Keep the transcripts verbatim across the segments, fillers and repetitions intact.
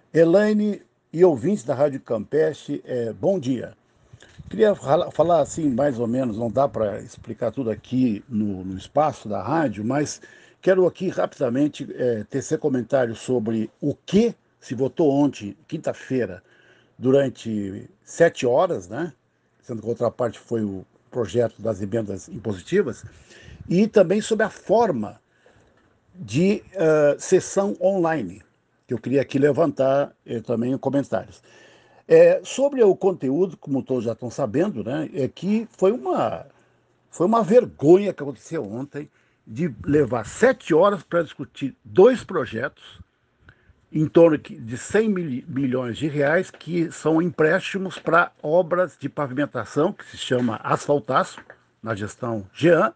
Elaine e ouvintes da Rádio Campeche, é, bom dia. Queria fala- falar assim, mais ou menos, não dá para explicar tudo aqui no, no espaço da rádio, mas quero aqui rapidamente é, tecer comentários sobre o que se votou ontem, quinta-feira, durante sete horas, né? Sendo que a outra parte foi o projeto das emendas impositivas, e também sobre a forma de uh, sessão online, que eu queria aqui levantar eh, também em comentários. É, sobre o conteúdo, como todos já estão sabendo, né, é que foi uma, foi uma vergonha que aconteceu ontem de levar sete horas para discutir dois projetos em torno de cem mil, milhões de reais, que são empréstimos para obras de pavimentação, que se chama asfaltaço, na gestão Jean,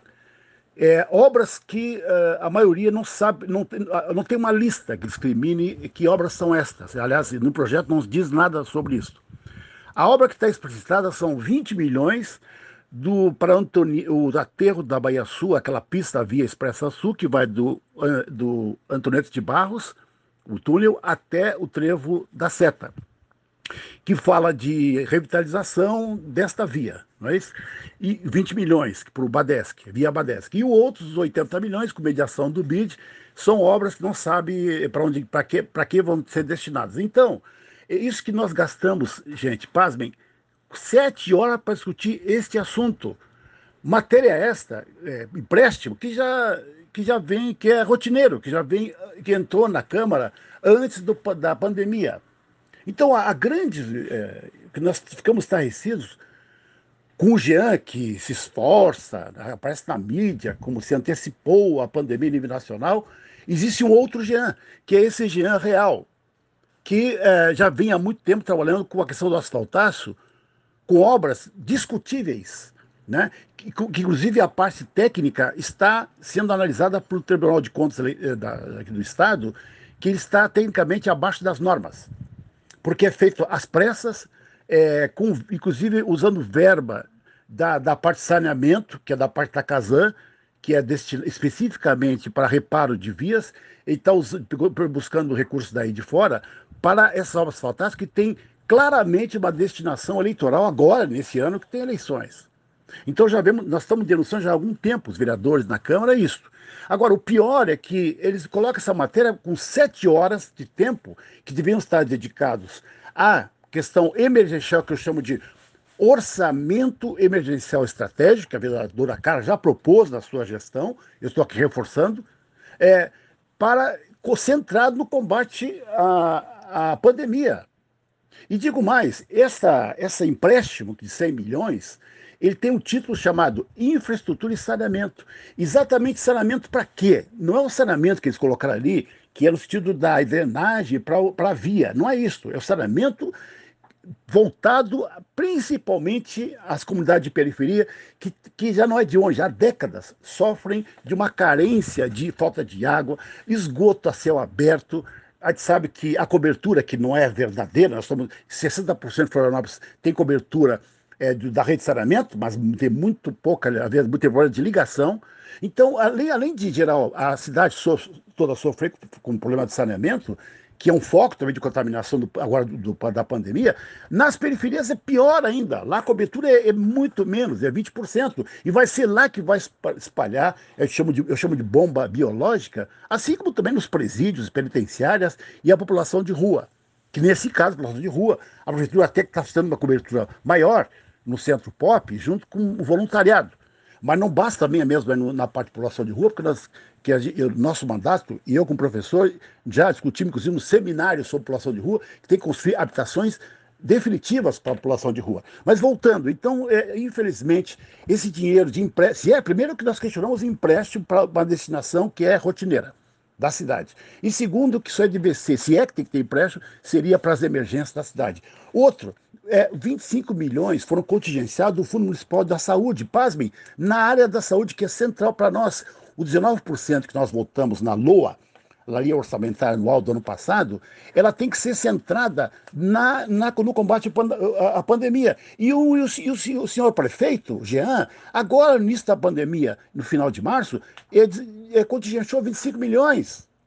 é, obras que uh, a maioria não sabe, não tem, uh, não tem uma lista que discrimine que obras são estas. Aliás, no projeto não diz nada sobre isso. A obra que está explicitada são vinte milhões do para Antoni, o aterro da Baía Sul, aquela pista via Expressa Sul, que vai do, uh, do Antonete de Barros, o túnel, até o trevo da Seta, que fala de revitalização desta via, não é isso? E vinte milhões para o Badesc, via Badesc. E outros oitenta milhões, com mediação do B I D, são obras que não sabe para onde, para que, para que vão ser destinadas. Então, é isso que nós gastamos, gente, pasmem, sete horas para discutir este assunto. Matéria esta, é, empréstimo, que já, que já vem, que é rotineiro, que já vem, que entrou na Câmara antes do, da pandemia. Então, a, a grande. É, que nós ficamos estarrecidos com o Jean, que se esforça, aparece na mídia, como se antecipou a pandemia a nível nacional. Existe um outro Jean, que é esse Jean real, que é, já vem há muito tempo trabalhando com a questão do asfaltaço, com obras discutíveis, né? Que, que, inclusive a parte técnica está sendo analisada pelo Tribunal de Contas da, aqui do Estado, que ele está tecnicamente abaixo das normas, porque é feito às pressas, é, com, inclusive usando verba da, da parte de saneamento, que é da parte da Casan, que é especificamente para reparo de vias, e está buscando recursos daí de fora para essas obras asfaltadas que tem claramente uma destinação eleitoral agora, nesse ano, que tem eleições. Então já vemos, nós estamos denunciando já há algum tempo, os vereadores na Câmara, isso. Agora, o pior é que eles colocam essa matéria com sete horas de tempo que deviam estar dedicados à questão emergencial, que eu chamo de orçamento emergencial estratégico, que a vereadora Cara já propôs na sua gestão, eu estou aqui reforçando, é, para concentrado no combate à, à pandemia. E digo mais, essa, essa empréstimo de cem milhões, ele tem um título chamado Infraestrutura e Saneamento. Exatamente saneamento para quê? Não é o saneamento que eles colocaram ali, que é no sentido da drenagem para a via. Não é isso. É o saneamento voltado principalmente às comunidades de periferia, que, que já não é de hoje, há décadas sofrem de uma carência de falta de água, esgoto a céu aberto. A gente sabe que a cobertura, que não é verdadeira, nós somos sessenta por cento de Florianópolis tem cobertura é, da rede de saneamento, mas tem muito pouca, às vezes, muito problema de ligação. Então, além, além de geral a cidade so, toda sofrer com, com problema de saneamento, que é um foco também de contaminação do, agora do, do, da pandemia, nas periferias é pior ainda. Lá a cobertura é, é muito menos, é vinte por cento. E vai ser lá que vai espalhar, eu chamo, de, eu chamo de bomba biológica, assim como também nos presídios, penitenciárias e a população de rua. Que nesse caso, a população de rua, a prefeitura até que está dando uma cobertura maior no centro pop, junto com o voluntariado. Mas não basta também mesmo na parte de população de rua, porque nós, que a, eu, nosso mandato, e eu como professor, já discutimos, inclusive, um seminário sobre população de rua, que tem que construir habitações definitivas para a população de rua. Mas voltando, então, é, infelizmente, esse dinheiro de empréstimo, se é, primeiro que nós questionamos empréstimo para uma destinação que é rotineira da cidade. E segundo, que isso é de V C, se é que tem que ter empréstimo, seria para as emergências da cidade. Outro, é, vinte e cinco milhões foram contingenciados do Fundo Municipal da Saúde, pasmem, na área da saúde que é central para nós. O dezenove por cento que nós votamos na LOA, Lei Orçamentária Anual do ano passado, ela tem que ser centrada na, na, no combate à pandemia. E o, e o, e o senhor prefeito, Jean, agora, no início da pandemia, no final de março, ele, ele contingenciou vinte e cinco milhões.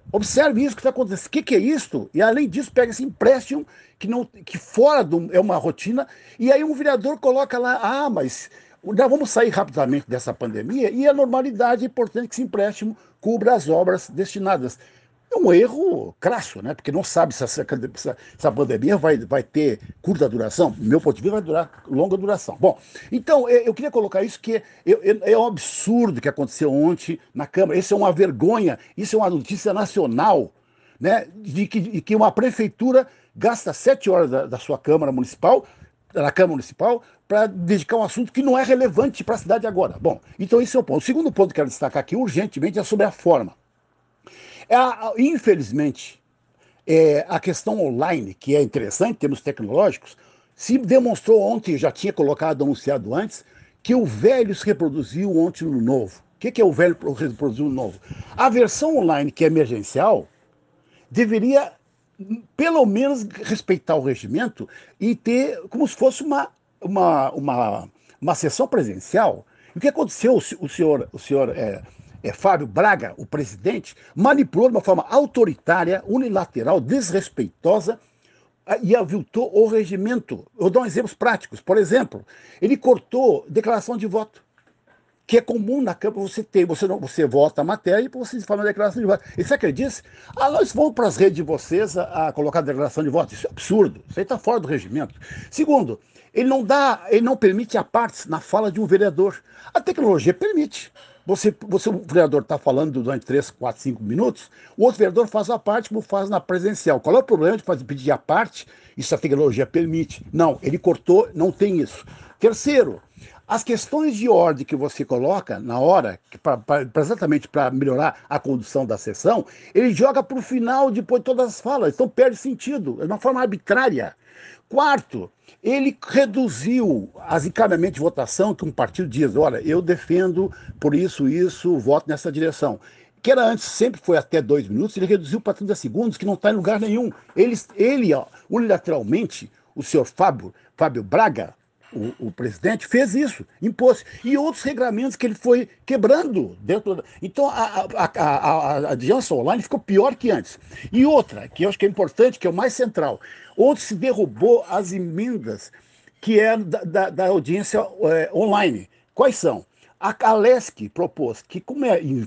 Observe isso que está acontecendo. O que, que é isso? E além disso, pega esse empréstimo que, não, que fora do, é uma rotina, e aí um vereador coloca lá, ah, mas nós vamos sair rapidamente dessa pandemia e a normalidade é importante que esse empréstimo cubra as obras destinadas. É um erro crasso, né? Porque não sabe se essa, se essa pandemia vai, vai ter curta duração. Do meu ponto de vista, vai durar longa duração. Bom, então, eu queria colocar isso, que é, é um absurdo que aconteceu ontem na Câmara. Isso é uma vergonha, isso é uma notícia nacional, né? De que, de que uma prefeitura gasta sete horas da, da sua Câmara Municipal, da Câmara Municipal, para dedicar um assunto que não é relevante para a cidade agora. Bom, então esse é o ponto. O segundo ponto que eu quero destacar aqui, urgentemente, é sobre a forma. É, infelizmente, é, a questão online, que é interessante em termos tecnológicos, se demonstrou ontem, já tinha colocado, anunciado antes, que o velho se reproduziu ontem no novo. O que, que é o velho reproduziu no novo? A versão online, que é emergencial, deveria, pelo menos, respeitar o regimento e ter como se fosse uma, uma, uma, uma sessão presencial. E o que aconteceu? O senhor, o senhor é, é, Fábio Braga, o presidente, manipulou de uma forma autoritária, unilateral, desrespeitosa, e aviltou o regimento. Eu vou dar um exemplos práticos. Por exemplo, ele cortou declaração de voto, que é comum na Câmara você ter, você, não, você vota a matéria e você faz uma declaração de voto. E você acredita? Ah, nós vamos para as redes de vocês a, a colocar a declaração de voto. Isso é absurdo, isso aí está fora do regimento. Segundo, ele não dá, ele não permite a parte na fala de um vereador. A tecnologia permite. Você, você o vereador está falando durante três, quatro, cinco minutos, o outro vereador faz a parte como faz na presencial. Qual é o problema de fazer, pedir a parte? Isso a tecnologia permite. Não, ele cortou, não tem isso. Terceiro, as questões de ordem que você coloca na hora, pra, pra, pra exatamente para melhorar a condução da sessão, ele joga para o final depois de todas as falas, então perde sentido, é uma forma arbitrária. Quarto, ele reduziu as encaminhamentos de votação que um partido diz, olha, eu defendo por isso, isso, voto nessa direção. Que era antes, sempre foi até dois minutos, ele reduziu para trinta segundos, que não está em lugar nenhum. Ele, ele ó, unilateralmente, o senhor Fábio, Fábio Braga, O, o presidente fez isso, impôs. E outros regramentos que ele foi quebrando dentro da... Então, a, a, a, a, a audiência online ficou pior que antes. E outra, que eu acho que é importante, que é o mais central, onde se derrubou as emendas que eram da, da, da audiência é, online. Quais são? A Alesc propôs que, como é em,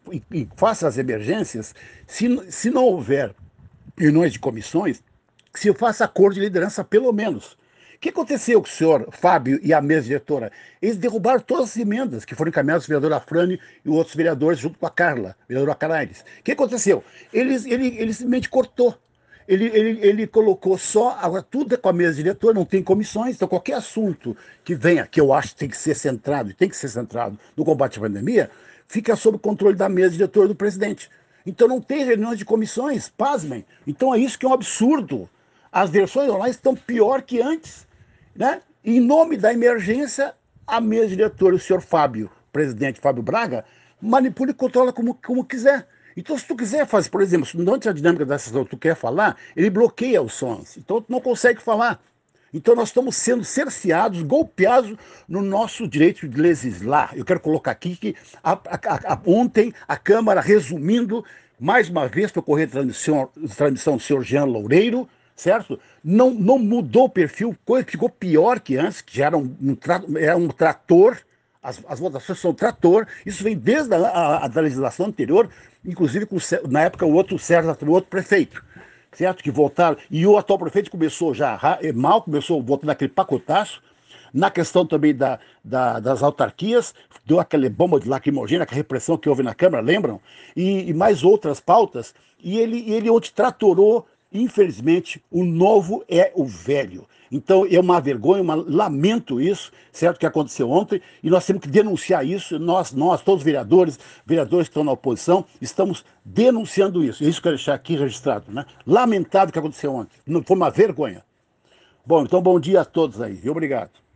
em face às emergências, se, se não houver reuniões de comissões, que se faça acordo de liderança, pelo menos. O que aconteceu com o senhor Fábio e a mesa diretora? Eles derrubaram todas as emendas que foram encaminhadas ao vereador Afrânio e outros vereadores, junto com a Carla, vereadora Caraires. O que aconteceu? Eles, ele, ele simplesmente cortou. Ele, ele, ele colocou só, agora tudo é com a mesa diretora, não tem comissões, então qualquer assunto que venha, que eu acho que tem que ser centrado, e tem que ser centrado no combate à pandemia, fica sob o controle da mesa diretora do presidente. Então não tem reuniões de comissões, pasmem. Então é isso que é um absurdo. As versões online estão pior que antes. Né? Em nome da emergência, a mesa diretora, o senhor Fábio, presidente Fábio Braga, manipula e controla como, como quiser. Então, se tu quiser fazer, por exemplo, se durante a dinâmica da sessão tu quer falar, ele bloqueia os sons. Então, tu não consegue falar. Então, nós estamos sendo cerceados, golpeados no nosso direito de legislar. Eu quero colocar aqui que a, a, a, ontem a Câmara, resumindo, mais uma vez, para ocorrer a transmissão, transmissão do senhor Jean Loureiro, certo? Não, não mudou o perfil, coisa que ficou pior que antes, que já era um, um, era um trator, as, as votações são trator, isso vem desde a, a, a da legislação anterior, inclusive com, na época o outro Sérgio, o outro prefeito, certo? Que votaram, e o atual prefeito começou já mal, começou votando aquele pacotaço, na questão também da, da, das autarquias, deu aquela bomba de lacrimogênea, aquela repressão que houve na Câmara, lembram? E, e mais outras pautas, e ele, ele onde tratorou. Infelizmente, o novo é o velho. Então, é uma vergonha, uma, lamento isso, certo, que aconteceu ontem, e nós temos que denunciar isso, nós, nós, todos os vereadores, vereadores que estão na oposição, estamos denunciando isso. É isso que eu quero deixar aqui registrado, né? Lamentável o que aconteceu ontem. Não, foi uma vergonha. Bom, então bom dia a todos aí. Obrigado.